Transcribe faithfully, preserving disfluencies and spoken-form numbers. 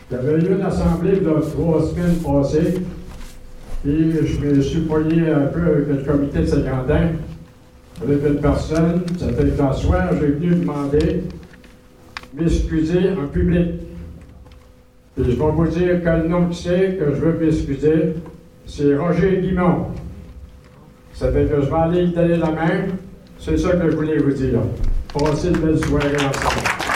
Il y avait eu une assemblée de trois semaines passées, et je me suis poigné un peu avec le comité de Saint-Quentin, avec une personne, ça fait qu'en soir, j'ai venu demander m'excuser en public. Et je vais vous dire quel nom que c'est que je veux m'excuser. C'est Roger Guimond. Ça fait que je vais aller lui donner la main. C'est ça que je voulais vous dire. Passez une belle soirée ensemble.